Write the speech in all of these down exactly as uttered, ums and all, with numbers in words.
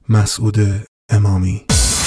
مسعود امامی.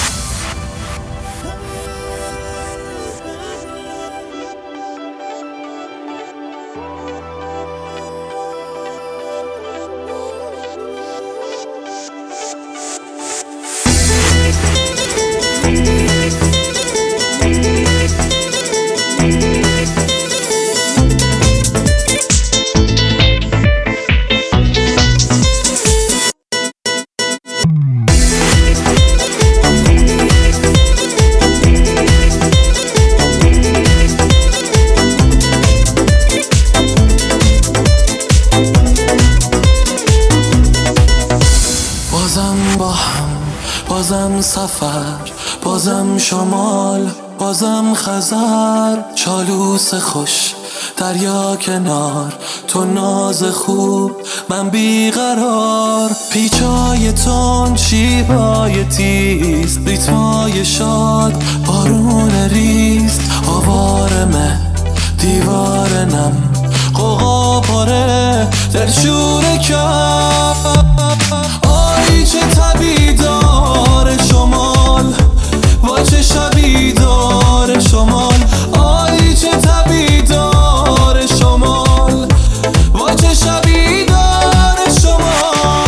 بازم با هم، بازم سفر، بازم شمال، بازم خزر، چالوس خوش، دریا کنار، تو ناز خوب، من بیقرار، پیچای تون، شیبای تیز، ریتمای شاد، بارون ریز، آوارمه، دیوار نم، قوقا پاره، دلشور کم. آی چه تبی دار شمال، وای چه شبی دار شمال. آی چه تبی دار شمال، وای چه شبی دار شمال.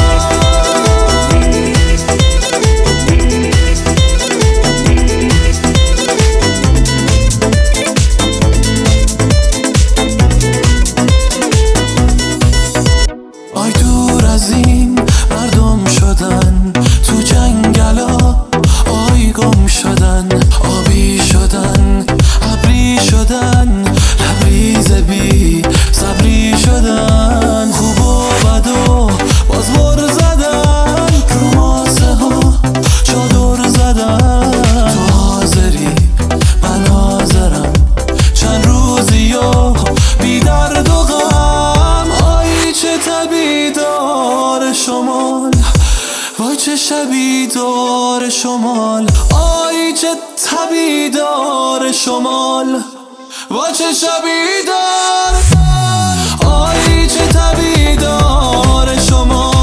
آی دور از این مردم شدن، تو جنگلا آی گم شدن، آبی شدن، ابری شدن، لبریز بی صبری شدن، خوب و بد و باز بر زدن، رو ماسه ها چادر زدن. تو حاضری من حاضرم، چند روزی و بی درد و غم. آی چه تبی دار شمال، وای چه شبی دار شمال. آی چه تبی دار شمال، وای چه شبی دار. آی چه تبی دار شمال.